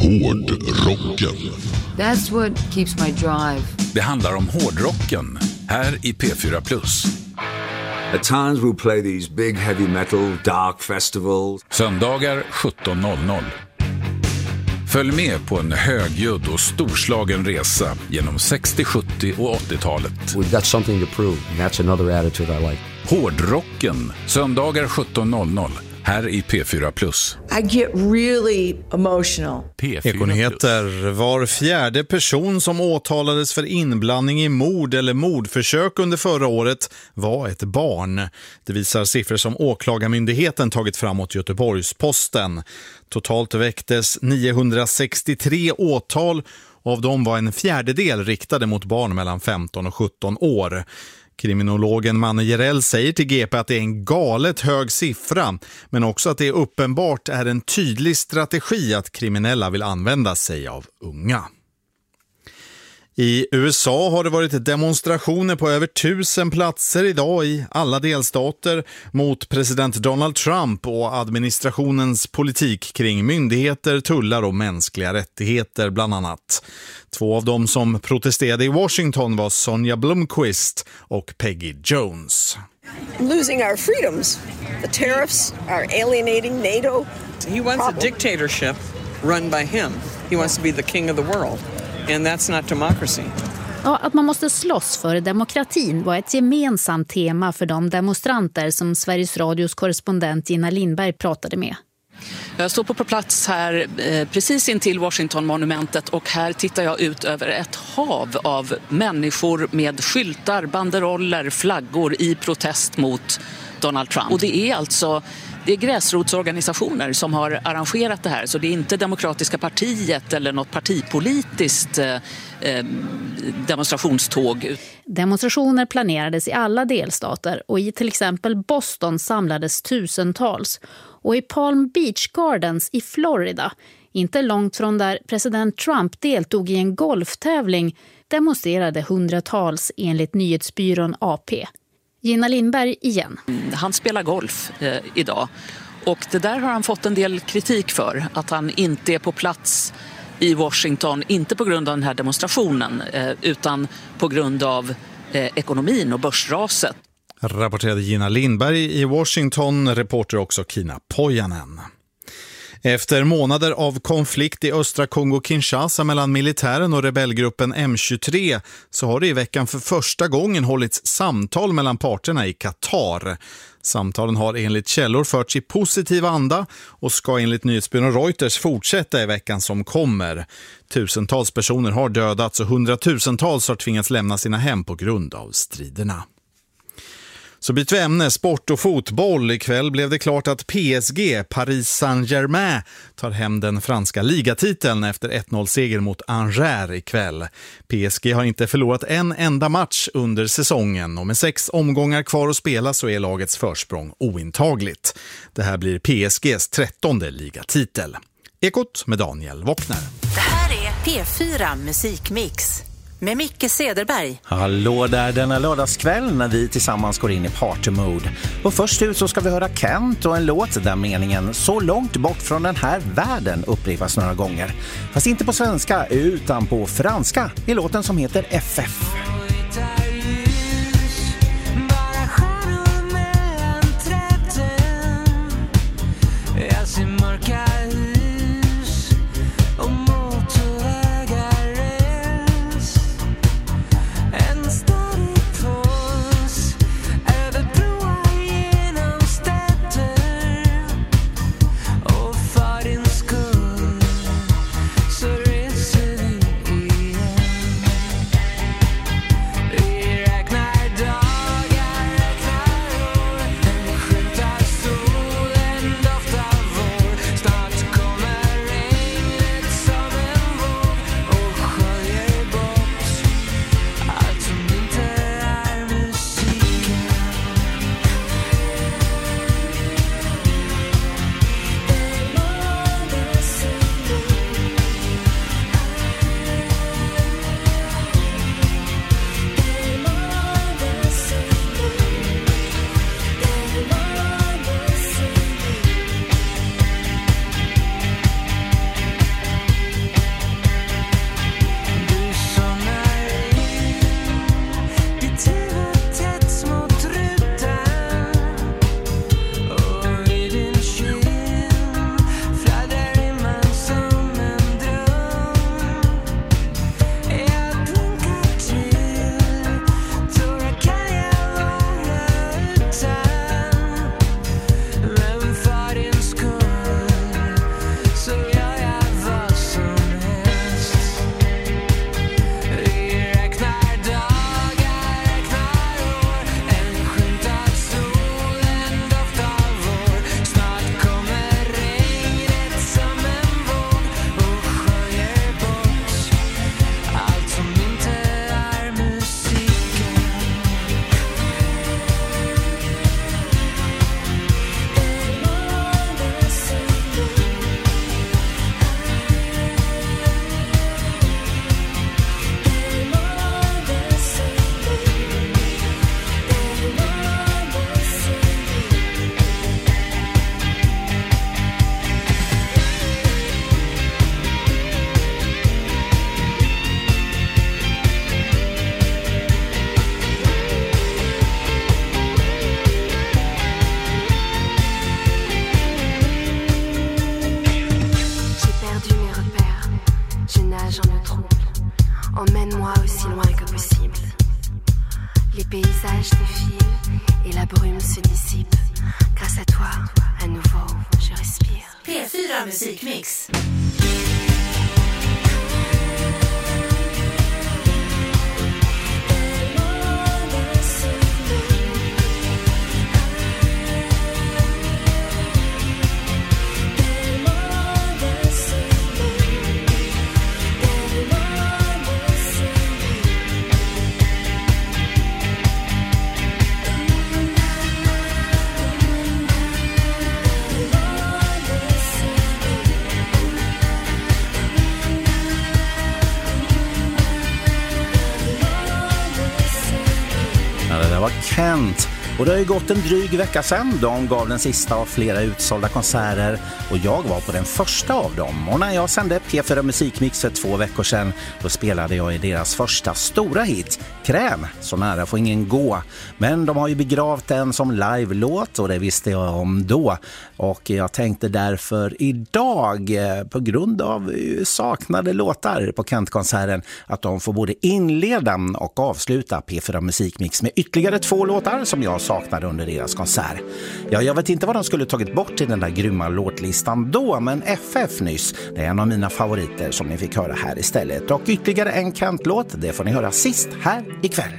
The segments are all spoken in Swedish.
Hårdrocken. That's what keeps my drive. Det handlar om hårdrocken här i P4+. At times we'll play these big heavy metal dark festivals. Söndagar 17:00. Följ med på en högljudd och storslagen resa genom 60-, 70- och 80-talet. We've got something to prove, and that's another attitude I like. Hårdrocken, söndagar 17:00. Här i P4+. I get really emotional. Ekonyheter. Var fjärde person som åtalades för inblandning i mord eller mordförsök under förra året var ett barn. Det visar siffror som åklagarmyndigheten tagit fram åt Göteborgs-Posten. Totalt väcktes 963 åtal och av dem var en fjärdedel riktade mot barn mellan 15 och 17 år. Kriminologen Manne Jerell säger till GP att det är en galet hög siffra, men också att det uppenbart är en tydlig strategi att kriminella vill använda sig av unga. I USA har det varit demonstrationer på över 1000 platser idag i alla delstater mot president Donald Trump och administrationens politik kring myndigheter, tullar och mänskliga rättigheter bland annat. Två av dem som protesterade i Washington var Sonja Blomqvist och Peggy Jones. Losing our freedoms, the tariffs are alienating NATO. He wants a dictatorship run by him. He wants to be the king of the world. And that's not democracy. Ja, att man måste slåss för demokratin var ett gemensamt tema för de demonstranter som Sveriges Radios korrespondent Gina Lindberg pratade med. Jag står på plats här precis intill Washington-monumentet och här tittar jag ut över ett hav av människor med skyltar, banderoller, flaggor i protest mot Donald Trump. Och det är gräsrotsorganisationer som har arrangerat det här, så det är inte Demokratiska partiet eller något partipolitiskt demonstrationståg. Demonstrationer planerades i alla delstater och i till exempel Boston samlades tusentals. Och i Palm Beach Gardens i Florida, inte långt från där president Trump deltog i en golftävling, demonstrerade hundratals enligt nyhetsbyrån AP. Gina Lindberg igen. Han spelar golf idag och det där har han fått en del kritik för, att han inte är på plats i Washington, inte på grund av den här demonstrationen utan på grund av ekonomin och börsraset. Rapporterade Gina Lindberg i Washington, reporter också Kina Pojanen. Efter månader av konflikt i östra Kongo-Kinshasa mellan militären och rebellgruppen M23 så har det i veckan för första gången hållits samtal mellan parterna i Qatar. Samtalen har enligt källor förts i positiv anda och ska enligt nyhetsbyrån Reuters fortsätta i veckan som kommer. Tusentals personer har dödats och hundratusentals har tvingats lämna sina hem på grund av striderna. Så byter vi ämne, sport och fotboll. Ikväll blev det klart att PSG, Paris Saint-Germain, tar hem den franska ligatiteln efter 1-0-seger mot Angers ikväll. PSG har inte förlorat en enda match under säsongen och med 6 omgångar kvar att spela så är lagets försprång ointagligt. Det här blir PSGs 13:e ligatitel. Ekot med Daniel Wockner. Det här är P4 Musikmix med Micke Cederberg. Hallå där denna lördagskväll när vi tillsammans går in i party-mode. Och först ut så ska vi höra Kent och en låt där meningen så långt bort från den här världen upprepas några gånger. Fast inte på svenska utan på franska i låten som heter FF. paysage défile et la brume se dissipe. Grâce à toi, à nouveau, je respire. P4 Musikmix. Det var Kent. Och det har ju gått en dryg vecka sedan. De gav den sista av flera utsålda konserter och jag var på den första av dem. Och när jag sände P4 Musikmix för 2 veckor sedan, då spelade jag i deras första stora hit, Kräm, så nära får ingen gå. Men de har ju begravt den som live-låt och det visste jag om då. Och jag tänkte därför idag, på grund av saknade låtar på Kent-konserten, att de får både inleda och avsluta P4 Musikmix med ytterligare 2 låtar som jag saknade under deras konsert. Ja, jag vet inte vad de skulle tagit bort i den där grymma låtlistan då, men FF nyss, det är en av mina favoriter som ni fick höra här istället. Och ytterligare en Kent-låt, det får ni höra sist här ikväll.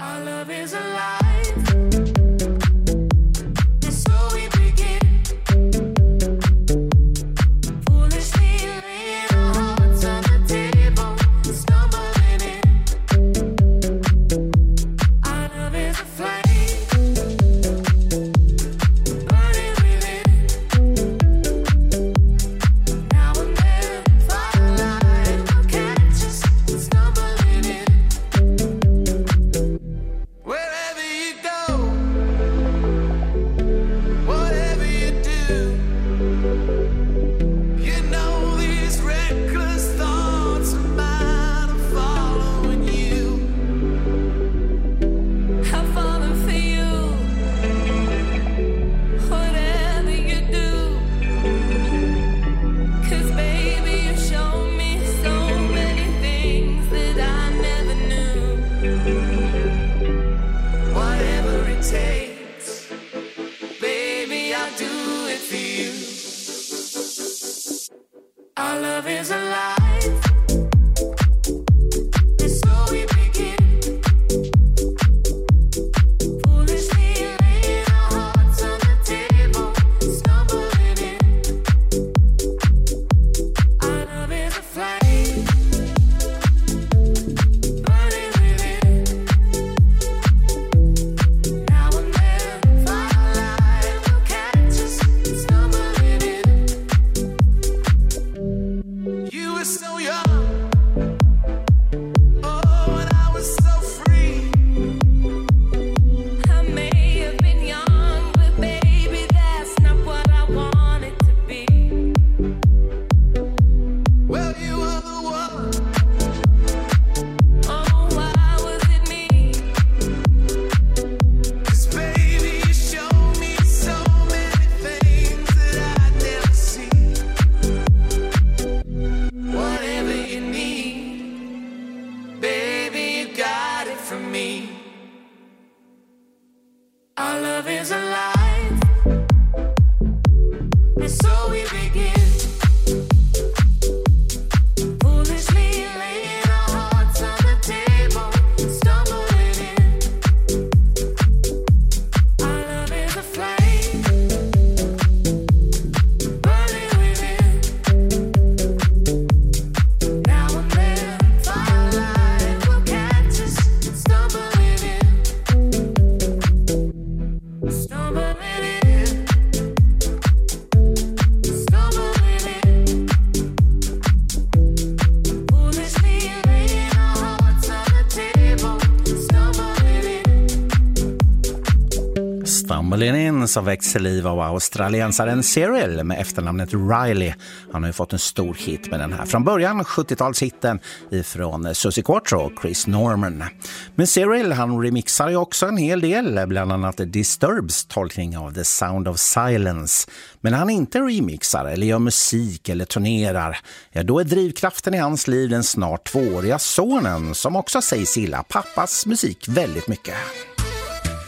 Som väcks till liv av australiensaren Cyril med efternamnet Riley. Han har ju fått en stor hit med den här. Från början 70-talshitten ifrån Susie Quattro och Chris Norman. Men Cyril, han remixar ju också en hel del, bland annat Disturbs tolkning av The Sound of Silence. Men han inte remixar eller gör musik eller turnerar, ja, då är drivkraften i hans liv den snart 2-åriga sonen som också sägs gilla pappas musik väldigt mycket.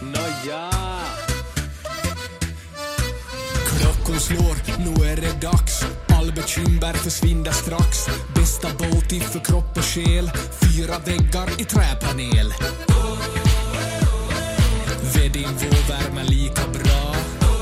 Nåja. Klockan slår, nu är det dags. All bekymmer försvinner strax. Bästa båt för kropp och själ. 4 väggar i träpanel. Ved din vårvärme lika bra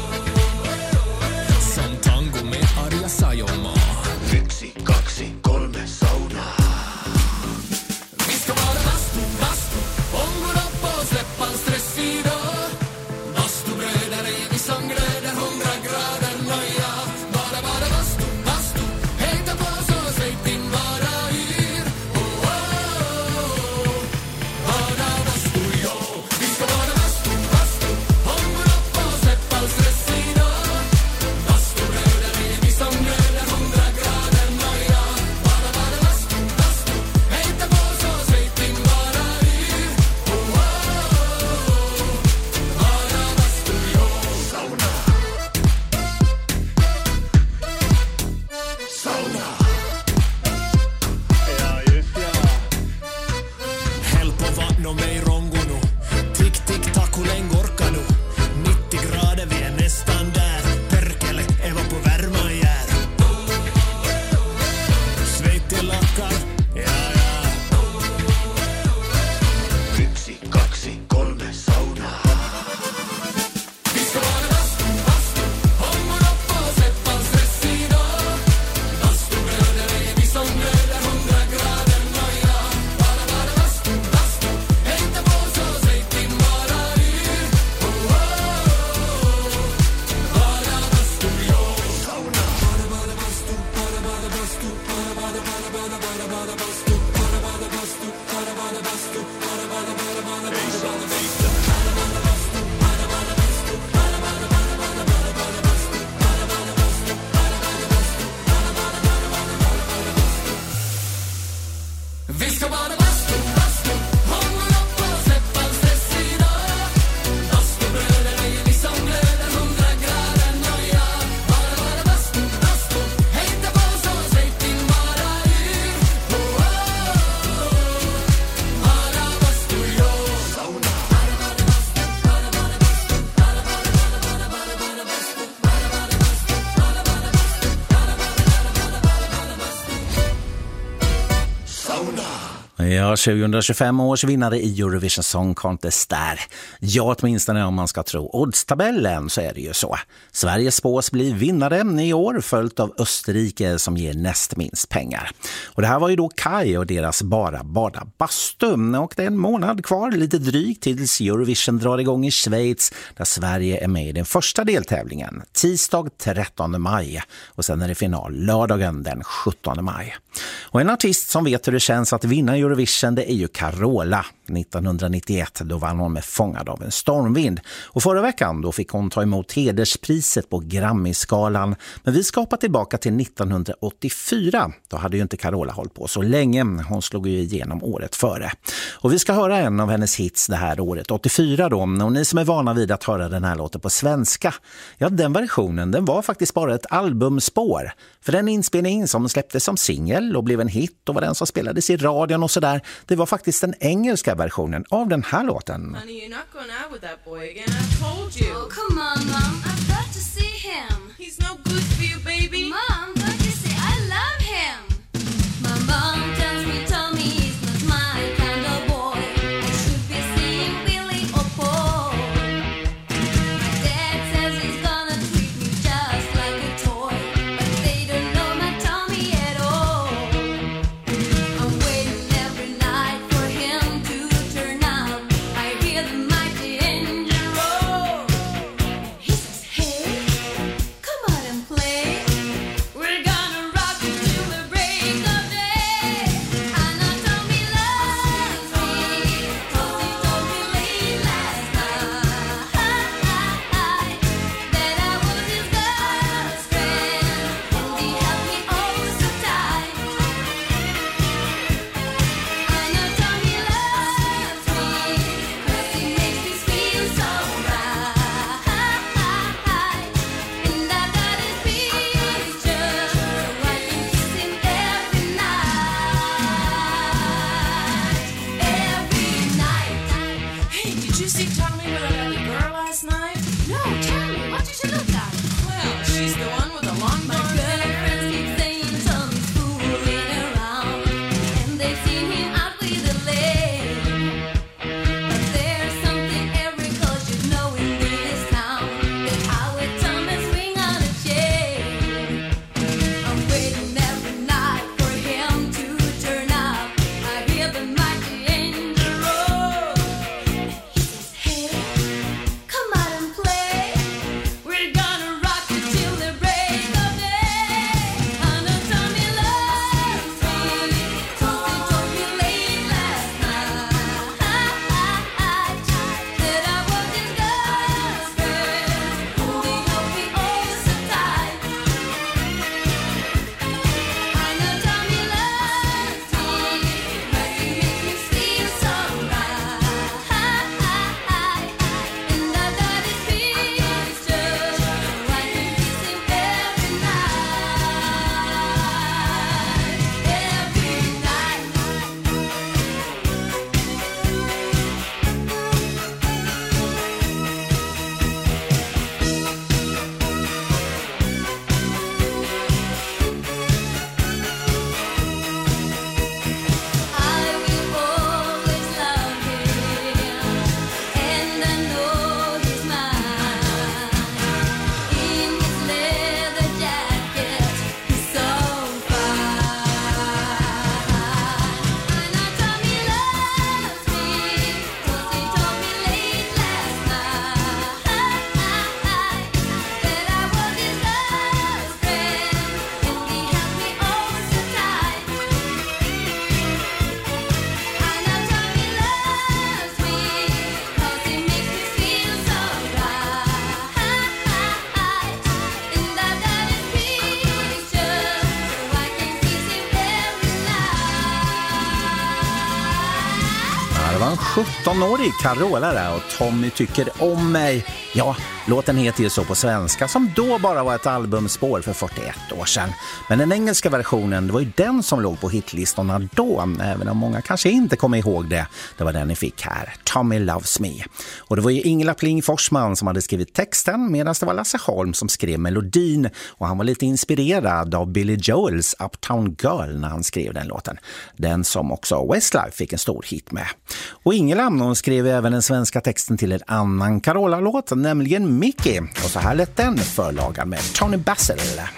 som tango med Arja Saijonmaa. 1, 2, 3 sauna. Vi ska vara bastu, bastu. Ångår upp och släppa en stress idag. Bastubröder är vi som glöder 100 grader nöja. Bara bastu, bastu. Hejta på så släpp in bara yr. Oh, oh, oh. Bara bastu, ja. Vi ska vara bastu, bastu. Ångår upp och släppa en stress idag. Bastubröder är vi som glöder 100 grader nöja. Bara bastu, bastu. Hejta på så släpp in bara yr. Oh, oh, oh. Bara bastu, ja. Sauna. Sauna. Ja, just ja. Häll på vatten och mig rongo nu. Tick, tick, tack, hur länge orkar du? 90 grader, vi är nästan där. Perkele, Eva på värma jär. Svett i lackar, ja, ja. 1, 2, 3 sauna. Vi ska vara bastu, bastu. Ångår upp och släppa en stress idag. Bastubröder är vi som glöder 100 grader nöja. Bara bastu, bastu. Hejta på så släpp in bara yr. Oh, oh, oh. Bara bastu, ja. Sauna. Bara bastu, bara bastu. Bara bastu, bara bastu. Bara bastu, bara bastu. Vi ska bara bastu, bastu. Ångår upp och släppa en stress idag. Bastubröder är vi som glöder 100 grader nöja. Bara bastu, bastu. Hejta på så släpp in bara yr. Oh, oh, oh. Bara bastu, ja. Sauna. Bara bastu, bara bastu. Bara bastu, bara bastu. Sauna. Ja, 2025 års vinnare i Eurovision Song Contest där. Ja, åtminstone om man ska tro oddstabellen så är det ju så. Sverige spås bli vinnare i år, följt av Österrike som ger näst minst pengar. Och det här var ju då Kai och deras Bara bada bastu. Och det är en månad kvar, lite drygt, tills Eurovision drar igång i Schweiz, där Sverige är med i den första deltävlingen. Tisdag 13 maj och sen är det final lördagen den 17 maj. Och en artist som vet hur det känns att vinna Eurovision, det är ju Carola. 1991 då vann hon med Fångad av en stormvind. Och förra veckan då fick hon ta emot hederspriset på Grammy-skalan. Men vi ska hoppa tillbaka till 1984. Då hade ju inte Carola hållit på så länge. Hon slog ju igenom året före. Och vi ska höra en av hennes hits det här året, 84 då. Och ni som är vana vid att höra den här låten på svenska, ja, den versionen, den var faktiskt bara ett albumspår. För den inspelning som släpptes som singel och blev en hit och var den som spelades i radion och sådär, det var faktiskt den engelska versionen av den här låten. Honey, you're not going out with that boy again. I told you. Oh, come on, Mom. I've got to see him. He's no good for you, baby. Mom, don't you see I love him? My mom tells me Tommy is not my kind of boy. I should be seeing Billy or Paul. My dad says he's gonna treat me just like a toy, but they don't know my Tommy at all. I'm waiting every night for him to turn up. I hear the mighty engine roar. He says, hey, come out and play. We're 17-årig Carola där och Tommy tycker om mig. Ja, låten heter ju så på svenska som då bara var ett albumspår för 41 år sedan. Men den engelska versionen, det var ju den som låg på hitlistorna då, även om många kanske inte kommer ihåg det. Det var den ni fick här, Tommy Loves Me. Och det var ju Ingela Pling Forsman som hade skrivit texten medan det var Lasse Holm som skrev melodin. Och han var lite inspirerad av Billy Joels Uptown Girl när han skrev den låten. Den som också Westlife fick en stor hit med. Och Ingela hon skrev även den svenska texten till en annan Carola-låt, nämligen Mickey. Och så här lät den förlagan med Tony Basil.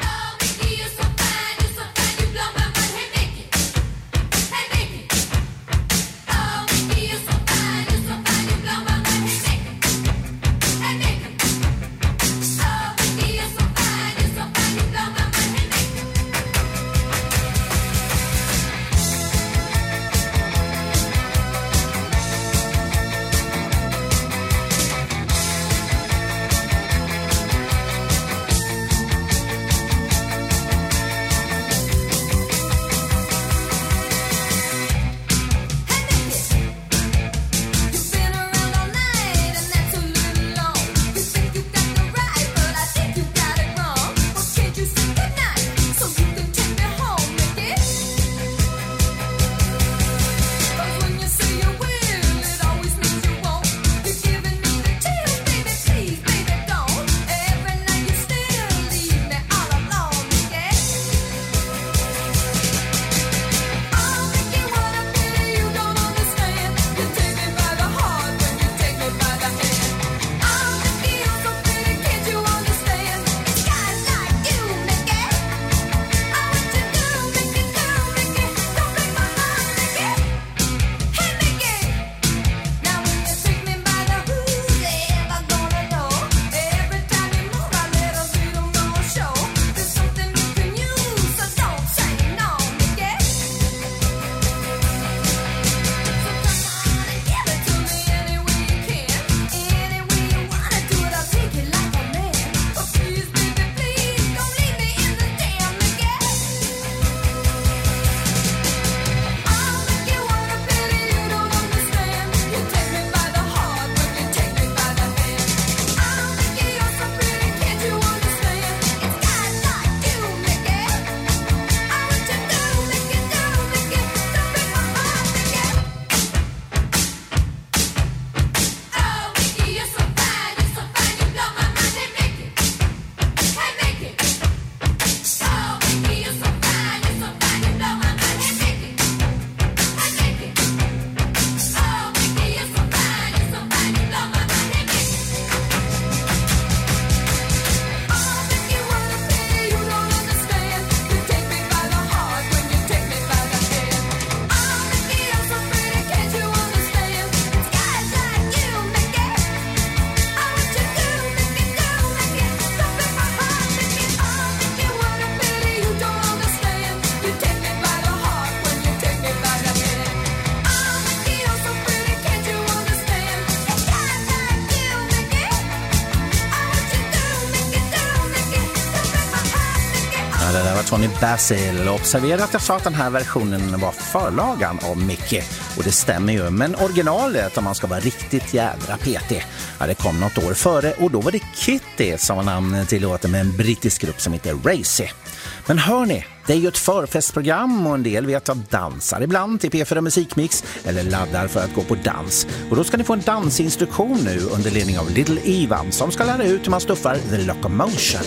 Tony Basil. Observera att jag sa att den här versionen var förlagan av Mickey. Och det stämmer ju. Men originalet, om man ska vara riktigt jädra petig, det kom något år före. Och då var det Kitty som var namnet till låten med en brittisk grupp som heter Racy. Men hör ni, det är ju ett förfestprogram och en del vet att dansar ibland till P4 Musikmix eller laddar för att gå på dans. Och då ska ni få en dansinstruktion nu under ledning av Little Eva som ska lära ut hur man stuffar The Locomotion.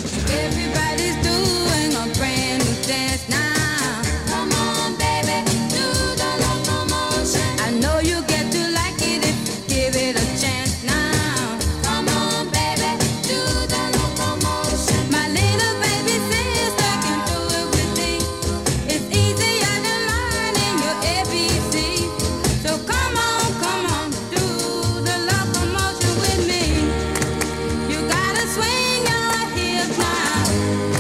Swing your hips now.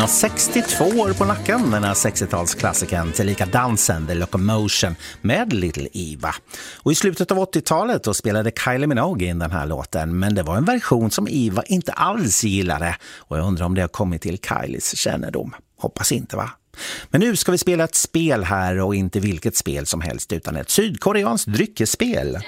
har 62 år på nacken, den här 60-talsklassikern, tillika dansen The Locomotion med Little Eva. Och i slutet av 80-talet då spelade Kylie Minogue in den här låten, men det var en version som Eva inte alls gillade. Och jag undrar om det har kommit till Kylies kännedom. Hoppas inte, va? Men nu ska vi spela ett spel här, och inte vilket spel som helst utan ett sydkoreanskt dryckesspel.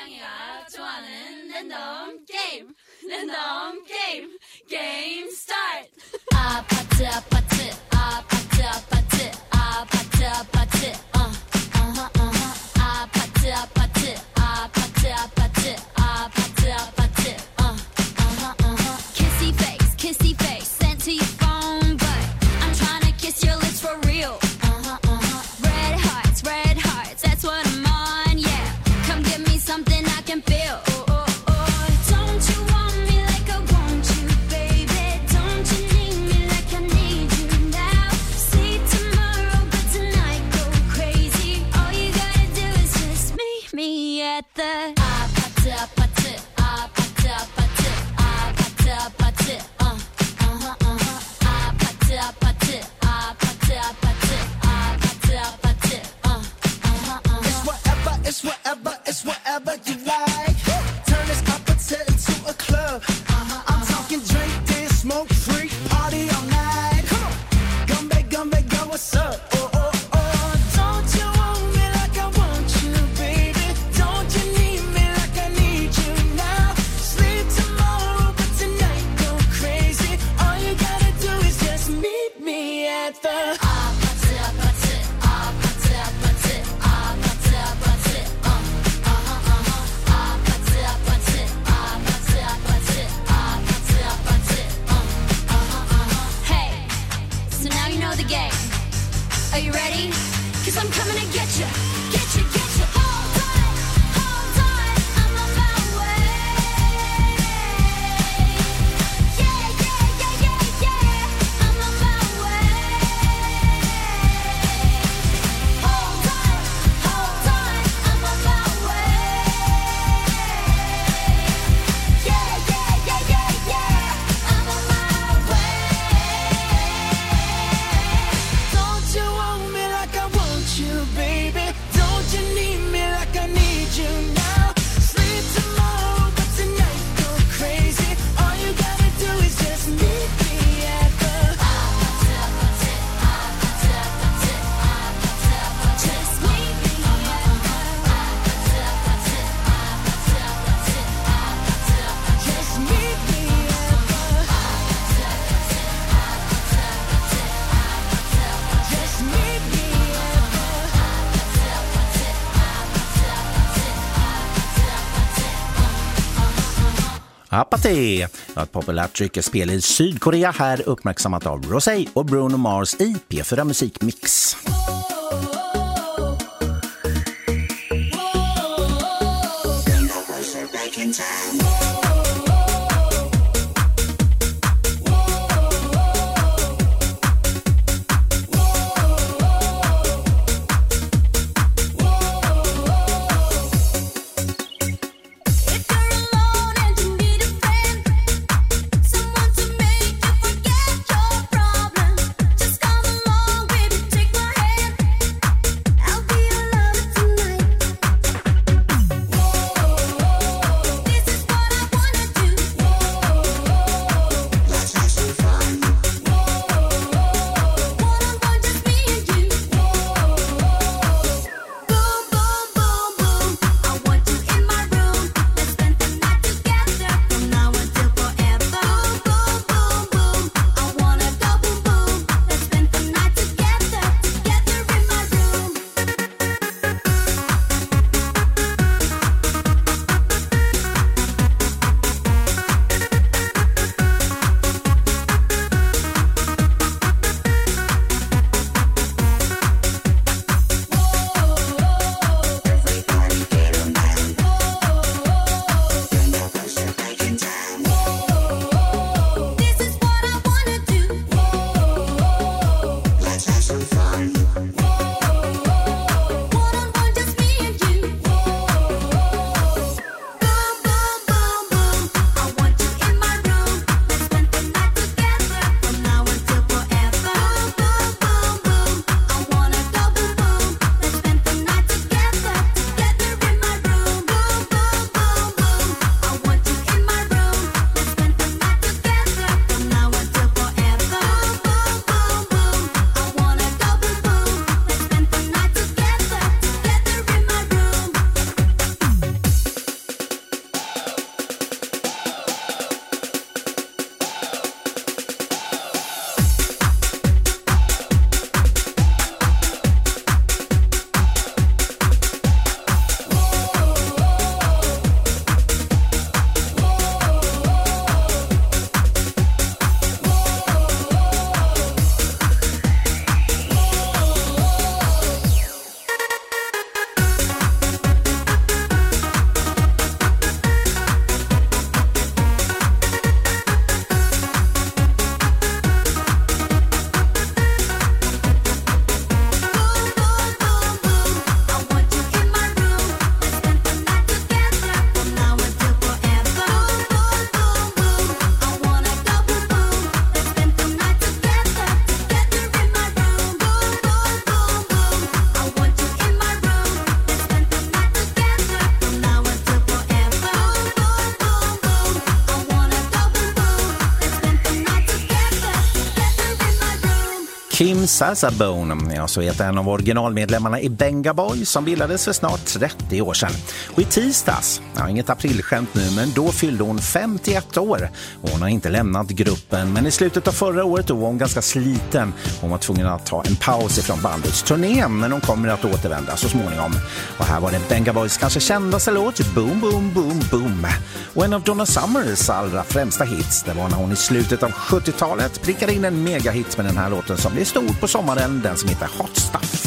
Game start. 아파트 아파트 아파트 아파트 아파트 아파트 아파트 아파트 아파트 아파트 아파트 아파트 kissy face sent to your phone, but I'm trying to kiss your lips for real. Red hearts, that's what I'm on, yeah. Come give me something I can feel. Don't you want me like I want you, baby? Don't you need me like I need you now? See tomorrow, but tonight go crazy. All you gotta do is just meet me at the 아파트 아파트 아파트 아파트 아파트 아파트 아파트 아파트 아파트 아파트 아파트 It's whatever you like. Turn this opposite into a club. I'm talking drink, dance, smoke, freak, party all night. Come back, go, what's up? Don't you want me like I want you, baby? Don't you need me like I need you now? Sleep tomorrow, but tonight go crazy. All you gotta do is just meet me at the Are you ready? 'Cause I'm coming to get you. Hold on, I'm on my way. Yeah, I'm on my way. Hold on, I'm on my way. Yeah, I'm on my way. Don't you want me like I want you, baby? Don't you need me like I need you now? Sleep tomorrow, but tonight go crazy. All you gotta do is just meet me at the just meet me at the just meet me at the just meet me Apathy, ett populärt dryckesspel i Sydkorea, här uppmärksammat av Rosé och Bruno Mars i P4 Musikmix. Someone to make you forget your problem. Just come along, baby, take my hand. Sazabone. Ja, så heter en av originalmedlemmarna i Benga Boys som bildades för snart 30 år sedan. Och i tisdags, inget aprilskämt nu, men då fyllde hon 51 år. Och hon har inte lämnat gruppen, men i slutet av förra året var hon ganska sliten. Hon var tvungen att ta en paus ifrån bandets turné, men hon kommer att återvända så småningom. Och här var det Benga Boys kanske kändaste låt, Boom Boom Boom Boom. Och en av Donna Summers allra främsta hits, det var när hon i slutet av 70-talet prickade in en megahit med den här låten som blev stor på sommaren, den som heter Hot Stuff.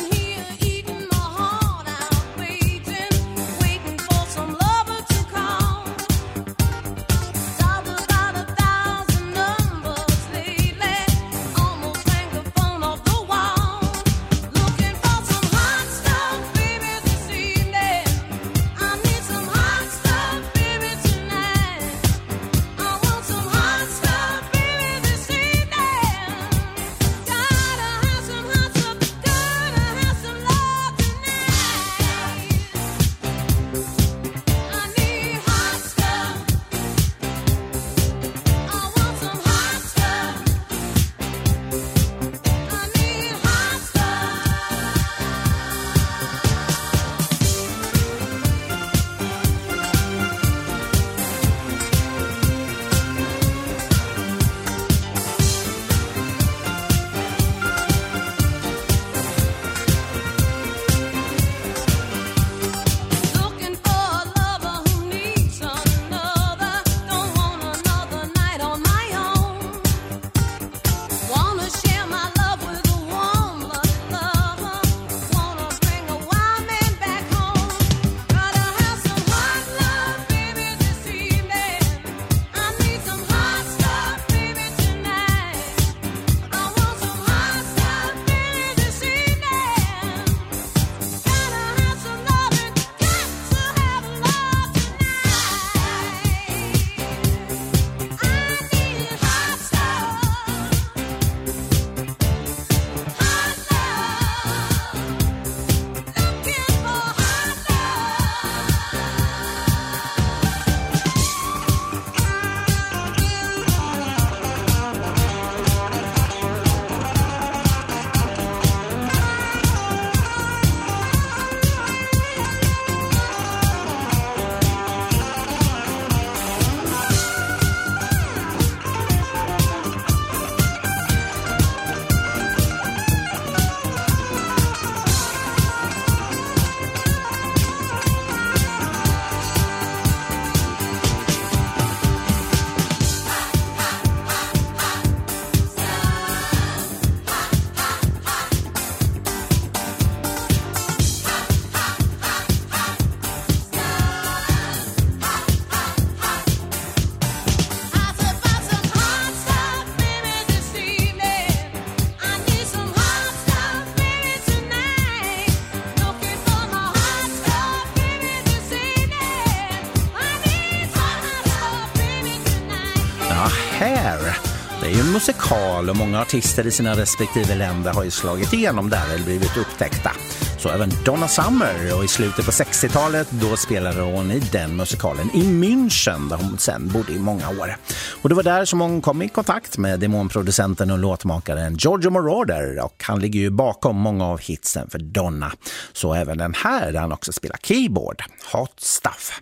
Det är ju en musikal och många artister i sina respektive länder har ju slagit igenom där eller blivit upptäckta. Så även Donna Summer, och i slutet på 60-talet då spelade hon i den musikalen i München där hon sen bodde i många år. Och det var där som hon kom i kontakt med demonproducenten och låtmakaren Giorgio Moroder, och han ligger ju bakom många av hitsen för Donna. Så även den här där han också spelar keyboard, Hot Stuff.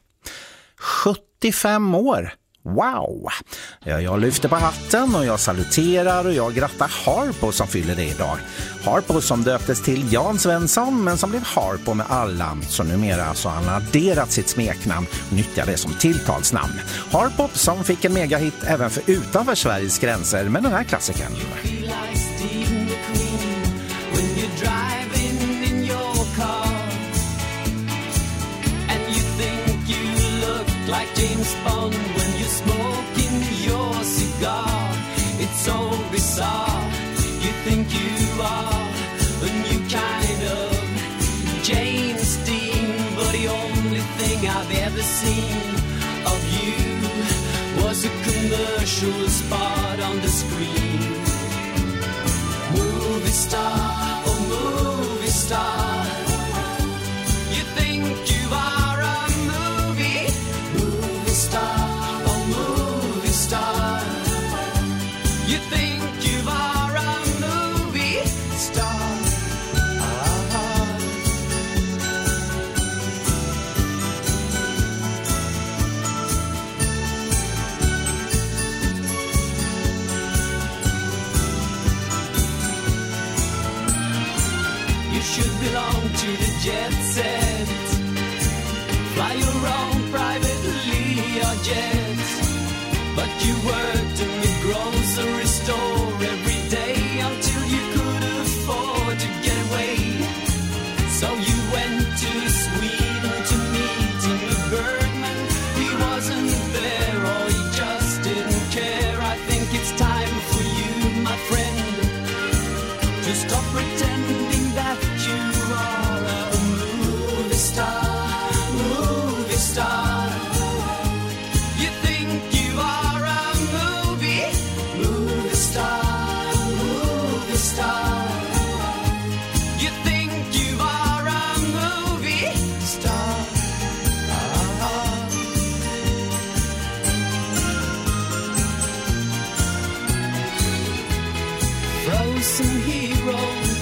75 år! Wow! Jag lyfter på hatten och jag saluterar och jag grattar Harpo som fyller det idag. Harpo som döptes till Jan Svensson men som blev Harpo med alla. Så numera så har han adderat sitt smeknamn och nyttjar det som tilltalsnamn. Harpo som fick en megahit även för utanför Sveriges gränser med den här klassikern. Like James Bond when you're smoking your cigar. It's so bizarre. You think you are a new kind of James Dean, but the only thing I've ever seen of you was a commercial spot on the screen. Movie star, oh movie star. You think you are a movie star, oh movie star. You think you are a movie Fly your own private Learjet. But you worked in the grocery store every day until you could afford to get away. So you went to Sweden to meet Ingmar Bergman. He wasn't there or he just didn't care. I think it's time for you, my friend, to stop pretending that you are a movie star, movie star. You think you are a movie star, movie star. You think you are a movie star. Frozen hero,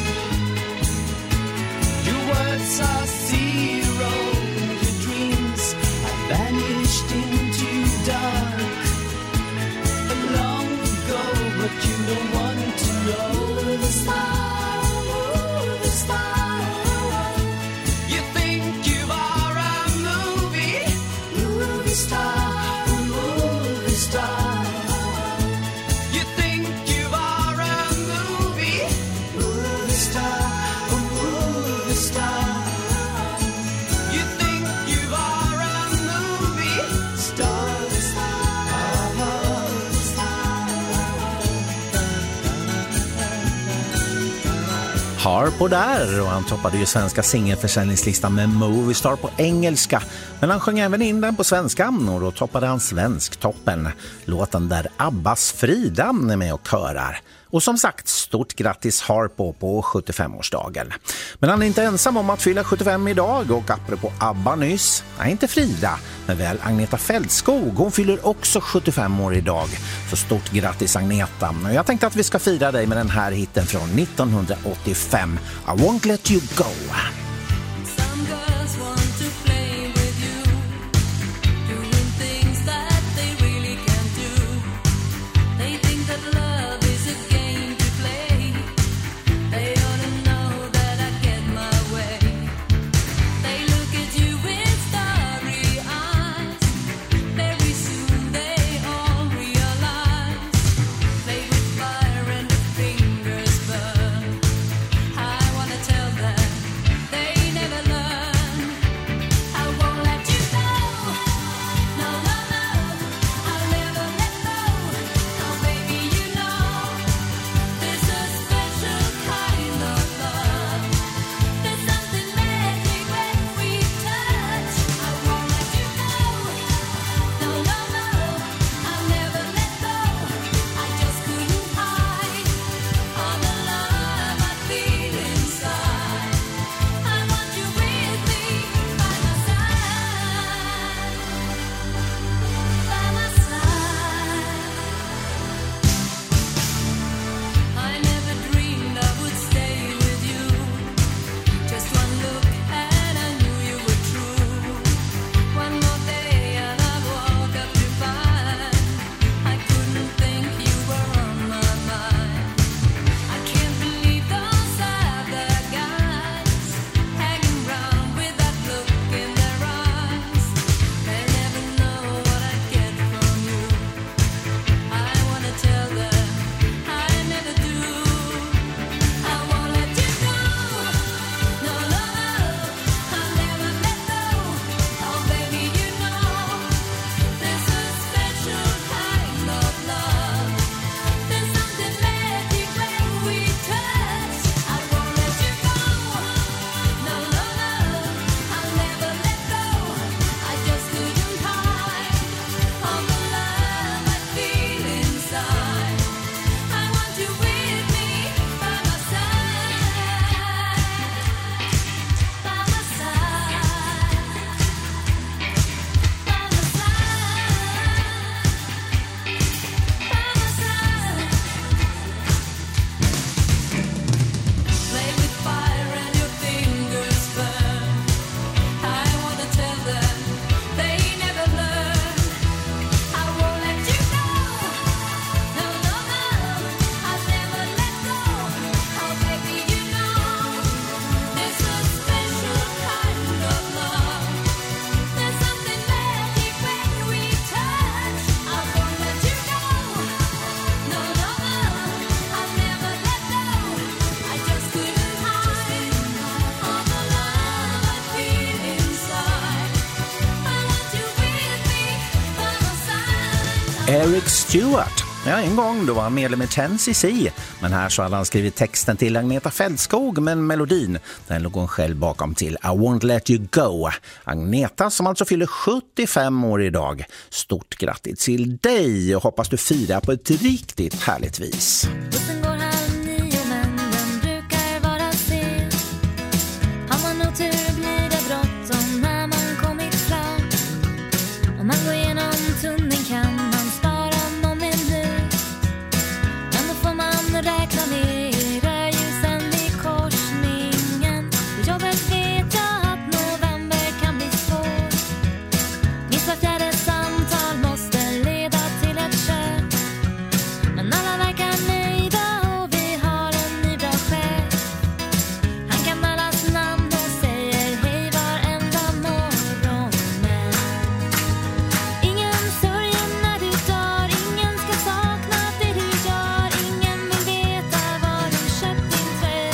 your words are zero, your dreams have vanished into dark long ago, but you don't want to know. Movie star, movie star. You think you are a movie star, movie star. You think you are a movie star, movie star. You think you are a movie star. Harpo där, och han toppade ju svenska singelförsäljningslistan med Movie Star på engelska. Men han sjöng även in den på svenska, och då toppade han Svensktoppen. Låten där Abbas Frida är med och körar. Och som sagt, stort grattis Harpo på 75-årsdagen. Men han är inte ensam om att fylla 75 idag, och apropå Abba nyss, nej inte Frida, men väl Agneta Fältskog. Hon fyller också 75 år idag. Så stort grattis Agneta. Och jag tänkte att vi ska fira dig med den här hitten från 1985, I Won't Let You Go. I wanna tell them they Eric Stewart. Ja, en gång då var han medlem i 10cc, men här så hade han skrivit texten till Agneta Fältskog, men melodin, den låg hon själv bakom till I Won't Let You Go. Agneta som alltså fyller 75 år idag. Stort grattis till dig och hoppas du firar på ett riktigt härligt vis. Bussen går 8:30 men den brukar vara sen. Har man otur blir det bråttom när man kommit fram. Om man går igenom tunneln kan man spara någon minut. Men då får man räkna ner rödljusen vid korsningen. På jobbet vet jag att november kan bli svår. Minst var fjärde samtal måste leda till ett kör. Men alla verkar nöjda och vi har en ny bra chef. Han kan allas namn och säger hej varenda morgon. Men ingen sörjer när du dör, ingen ska sakna det du gör. Ingen vill veta var du köpt din tröja.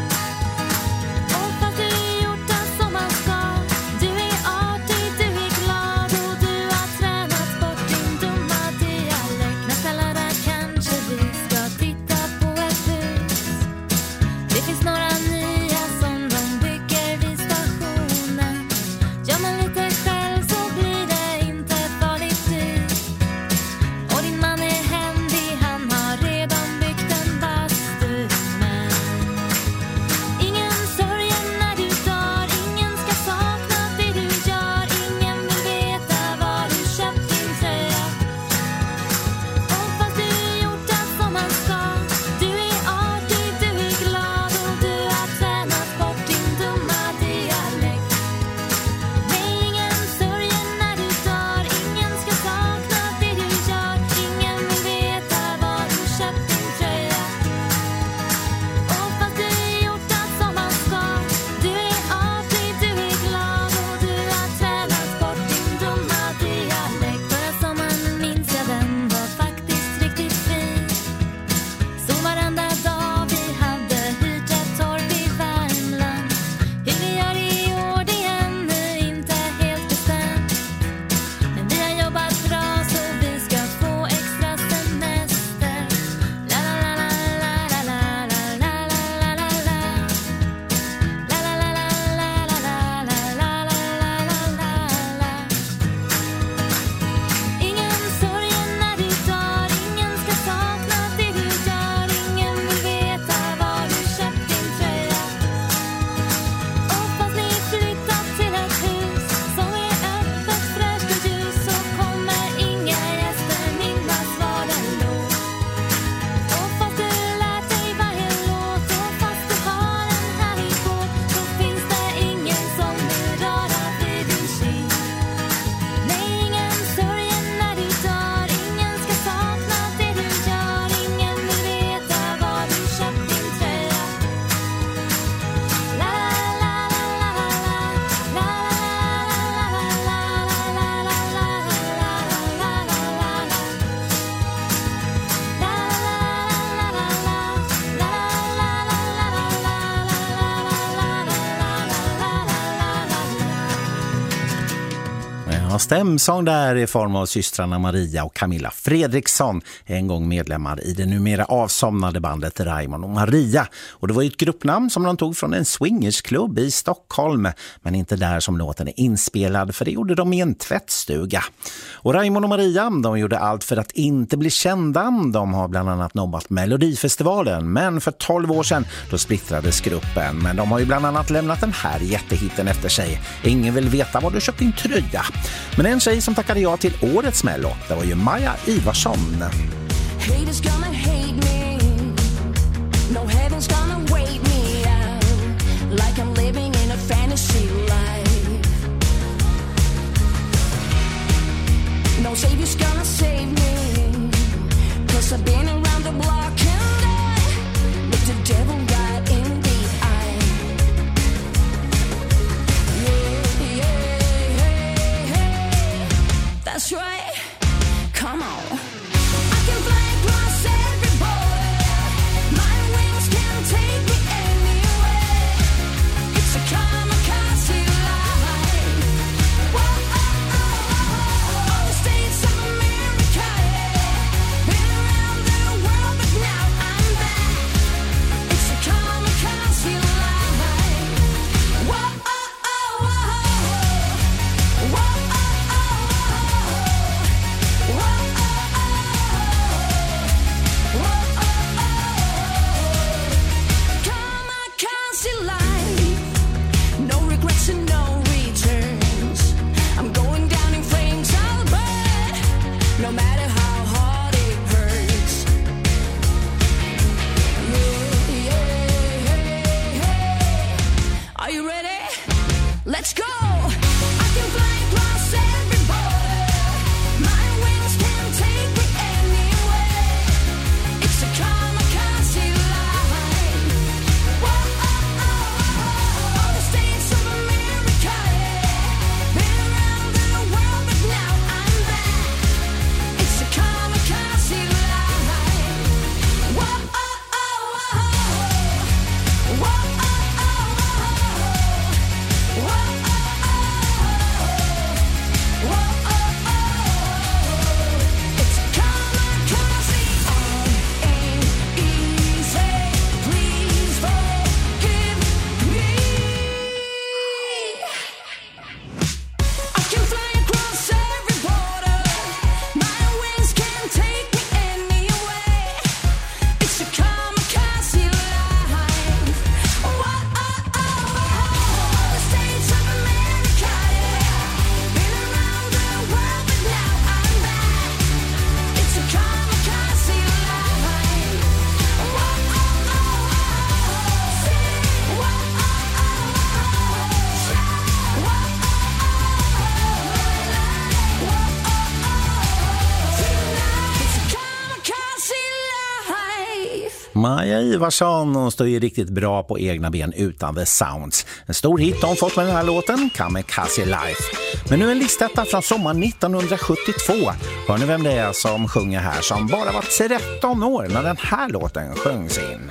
Och fast du gjort det som man ska, du är artig, du är glad och du har tränat bort din dumma dialekt. Nästa lördag kanske vi ska titta på ett hus. Det finns några nya som de bygger vid stationen. Gör man lite själv så blir det inte farligt dyrt. Och din man är händig, han har redan byggt en bastu. Men ingen sörjer när du dör, ingen ska sakna det du gör. Ingen vill veta var du köpt din tröja. Och fast du gjort det som man ska, du är artig, du är glad och du har tränat bort din dumma dialekt. Nej, ingen sörjer när du dör, ingen ska sakna det du gör. Ingen vill veta var du köpt din tröja. Och fast du gjort det som man ska, du är artig, du är glad och du har tränat bort din dumma dialekt. Förra sommaren minns jag den var faktiskt riktigt fin. Så varenda dag vi hade hyrt ett torp i Värmland. Hur vi gör i år det är ännu inte helt bestämt. Men vi har jobbat bra så vi ska få extra semester. La la la la la la la la la la la la. La la la la la la la la la la la. Ingen sörjer när du dör, ingen ska sakna det du gör. Ingen vill veta var du köpt din tröja. Och fast ni flyttat till ett hus som är öppet, fräscht och ljus, så kommer inga gäster minnas var den låg. Och fast du lärt dig varje låt och fast du har en härlig båt, så finns det ingen som vill röra vid din kind. Nej, ingen sörjer när du dör, ingen ska sakna det du gör. Ingen vill veta var du köpt din tröja. La la la la la la la Ja, stämsång där i form av systrarna Maria och Camilla Fredriksson, en gång medlemmar i det numera avsomnade bandet Raymond och Maria. Och det var ju ett gruppnamn som de tog från en swingersklubb i Stockholm, men inte där som låten är inspelad, för det gjorde de i en tvättstuga. Och Raymond och Maria, de gjorde allt för att inte bli kända. De har bland annat nobbat Melodifestivalen, men för 12 år sedan då splittrades gruppen. Men de har ju bland annat lämnat den här jättehitten efter sig. Ingen vill veta var du köpt din tröja. Men en tjej som tackade ja till årets Mello, det var ju Maja Ivarsson. Haters gonna hate me. No heaven's gonna wait me out. Like I'm living in a fantasy life. No savior's gonna save me. 'Cause I've been around the block and I look the devil right in the eye. Yeah, yeah, hey, hey. That's right. Come on. I can fly across every border. My wings can take me anywhere. It's a kamikaze life. Whoa, oh, oh, oh, oh. All the states of America, yeah. Maja Ivarsson, hon står ju riktigt bra på egna ben utan The Sounds. En stor hit har hon fått med den här låten, Kamikaze Life. Men nu en listetta från sommaren 1972. Hör ni vem det är som sjunger här, som bara var 13 år när den här låten sjöngs in?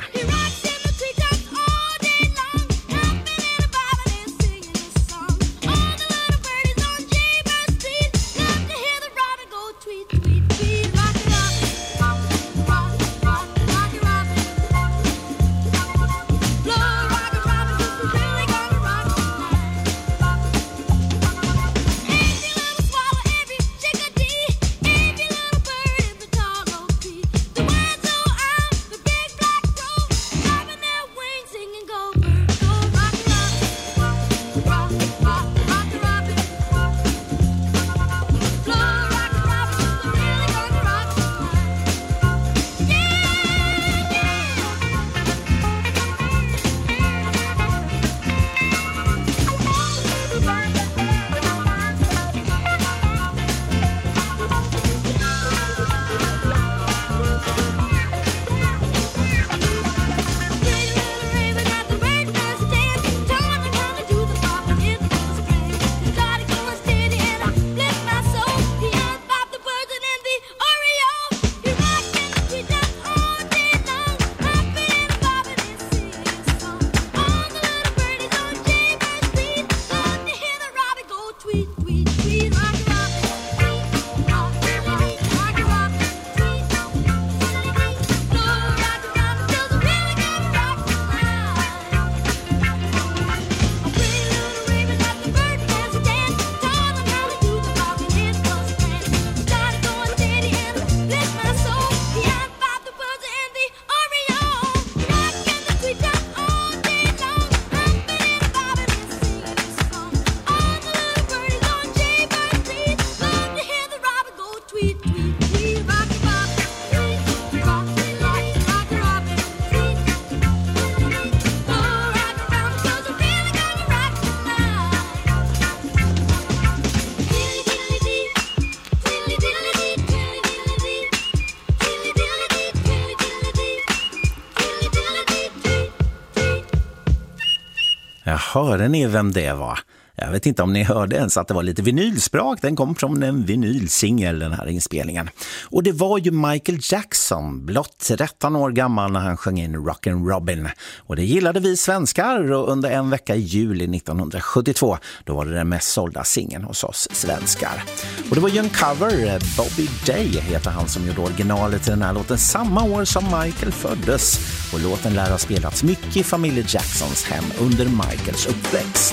Hörde ni vem det var? Jag vet inte om ni hörde ens att det var lite vinylsprak. Den kom från en vinylsingel, den här inspelningen. Och det var ju Michael Jackson, blott 13 år gammal när han sjöng in Rockin' Robin. Och det gillade vi svenskar, och under en vecka i juli 1972 då var det den mest sålda singeln hos oss svenskar. Och det var ju en cover, Bobby Day heter han som gjorde originalet till den här låten samma år som Michael föddes. Och låten lär ha spelats mycket i familjen Jacksons hem under Michaels uppväxt.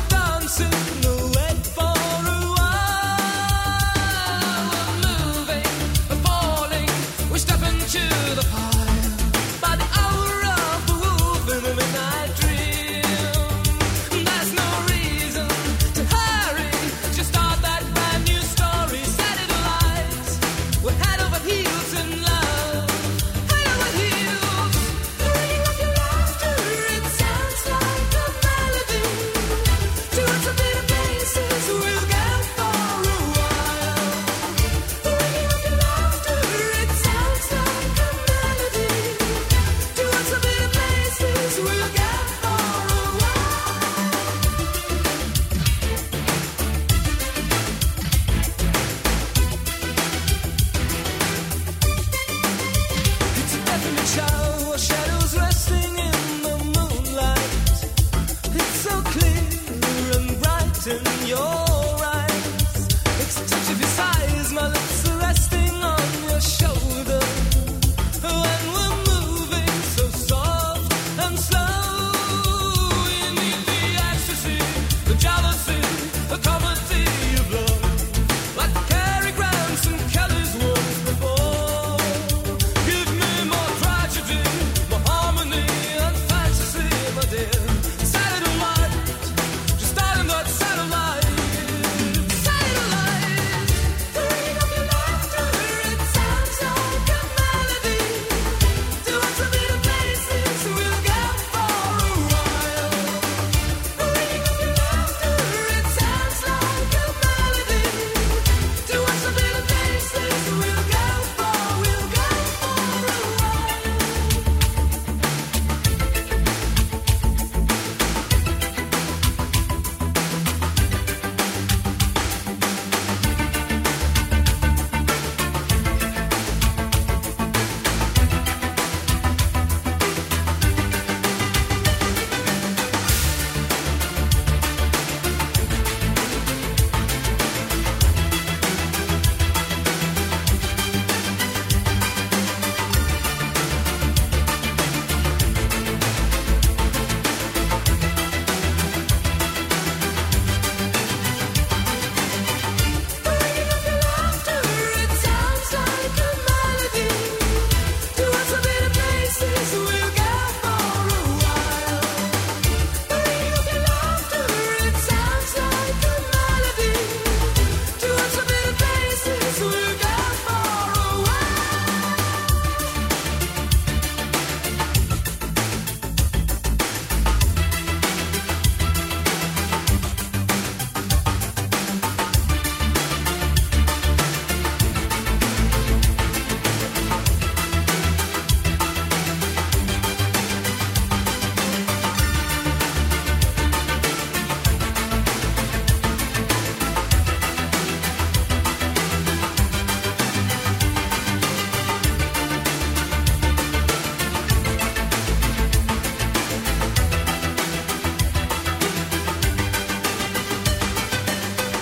Moving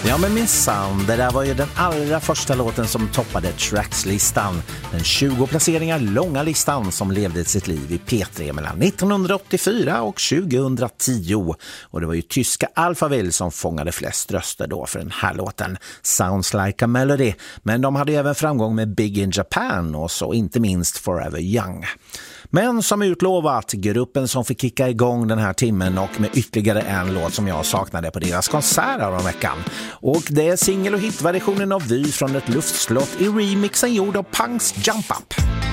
Ja, men minsann, det där var ju den allra första låten som toppade Tracks-listan. Den 20 placeringar långa listan som levde sitt liv i P3 mellan 1984 och 2010. Och det var ju tyska Alphaville som fångade flest röster då för den här låten, Sounds Like a Melody. Men de hade även framgång med Big in Japan och så inte minst Forever Young. Men som utlovat, gruppen som fick kicka igång den här timmen och med ytterligare en låt som jag saknade på deras konserter om veckan. Och det är singel- och hitversionen av Vy från ett luftslott i remixen gjord av Punks Jump Up.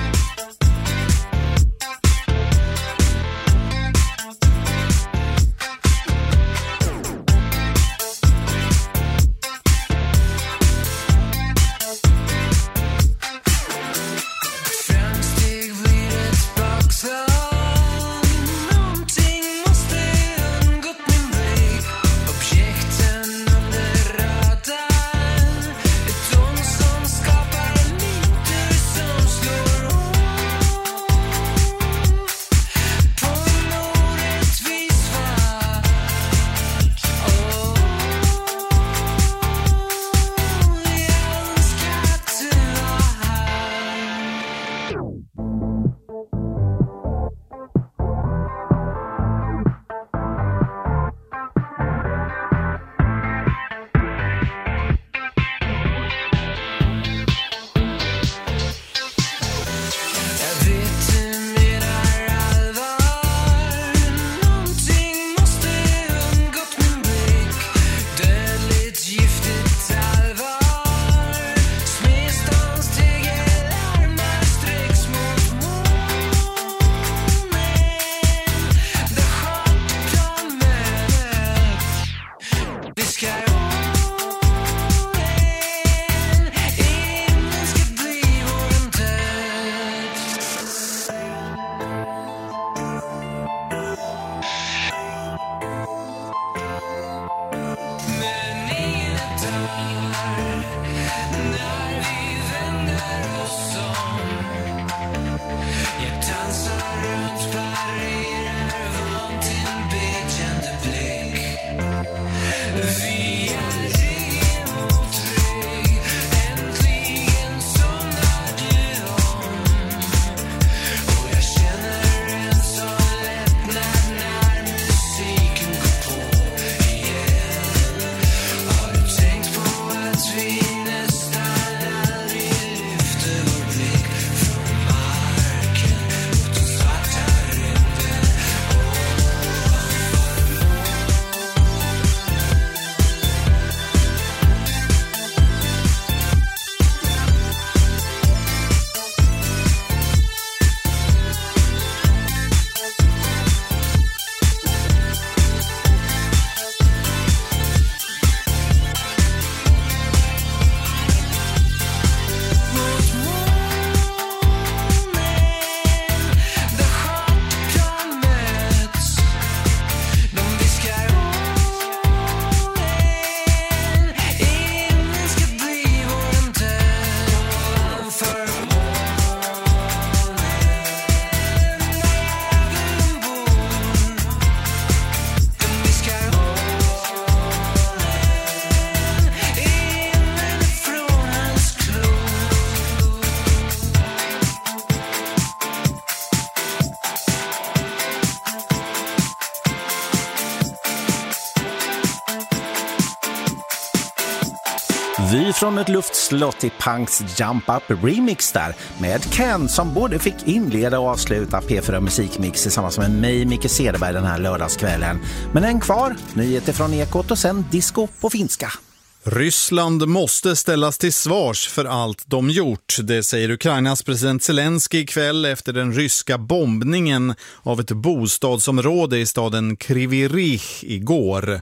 Vy från ett luftslott i Punks Jump Up remix där med Ken som både fick inleda och avsluta P4 Musikmix tillsammans med mig, Micke Cederberg, den här lördagskvällen. Men en kvar, nyheter från Ekot och sen disco på finska. Ryssland måste ställas till svars för allt de gjort. Det säger Ukrainas president Zelensky ikväll efter den ryska bombningen av ett bostadsområde i staden Kryvyi Rih igår.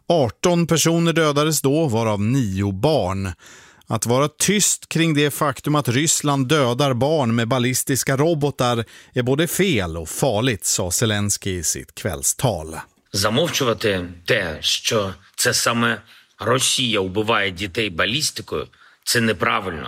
18 personer dödades då, varav 9 barn. Att vara tyst kring det faktum att Ryssland dödar barn med ballistiska robotar är både fel och farligt, sa Zelensky i sitt kvällstal. Замовчувати те, що це саме Росія вбиває дітей балістикою, це неправильно.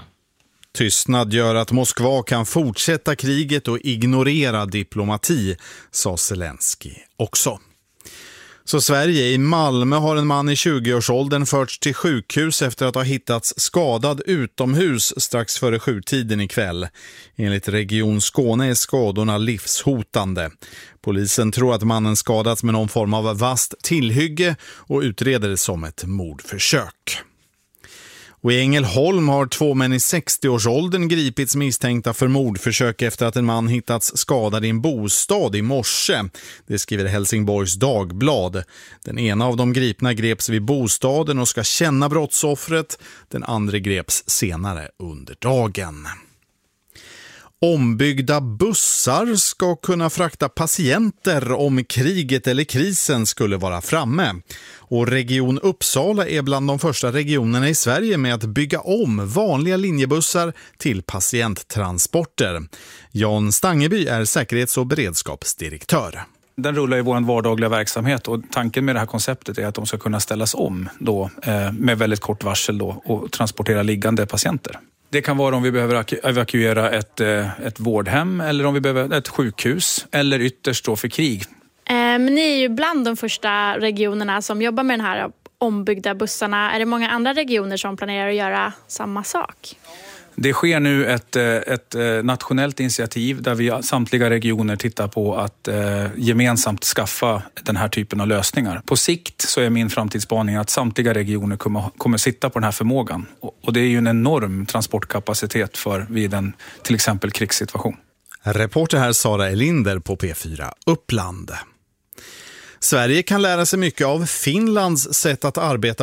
Tystnad gör att Moskva kan fortsätta kriget och ignorera diplomati, sa Zelensky också. Så Sverige, i Malmö har en man i 20-årsåldern förts till sjukhus efter att ha hittats skadad utomhus strax före 7-tiden ikväll. Enligt Region Skåne är skadorna livshotande. Polisen tror att mannen skadats med någon form av vasst tillhygge och utreder det som ett mordförsök. Och i Ängelholm har 2 män i 60-årsåldern gripits misstänkta för mordförsök efter att en man hittats skadad i en bostad i morse. Det skriver Helsingborgs Dagblad. Den ena av de gripna greps vid bostaden och ska känna brottsoffret. Den andra greps senare under dagen. Ombyggda bussar ska kunna frakta patienter om kriget eller krisen skulle vara framme. Och Region Uppsala är bland de första regionerna i Sverige med att bygga om vanliga linjebussar till patienttransporter. Jan Stangeby är säkerhets- och beredskapsdirektör. Den rullar i vår vardagliga verksamhet och tanken med det här konceptet är att de ska kunna ställas om då, med väldigt kort varsel då, och transportera liggande patienter. Det kan vara om vi behöver evakuera ett vårdhem eller om vi behöver ett sjukhus eller ytterst då för krig. Men ni är ju bland de första regionerna som jobbar med den här ombyggda bussarna. Är det många andra regioner som planerar att göra samma sak? Det sker nu ett nationellt initiativ där vi samtliga regioner tittar på att gemensamt skaffa den här typen av lösningar. På sikt så är min framtidsspaning att samtliga regioner kommer sitta på den här förmågan. Och det är ju en enorm transportkapacitet för vid en till exempel krigssituation. Reporter här Sara Elinder på P4 Uppland. Sverige kan lära sig mycket av Finlands sätt att arbeta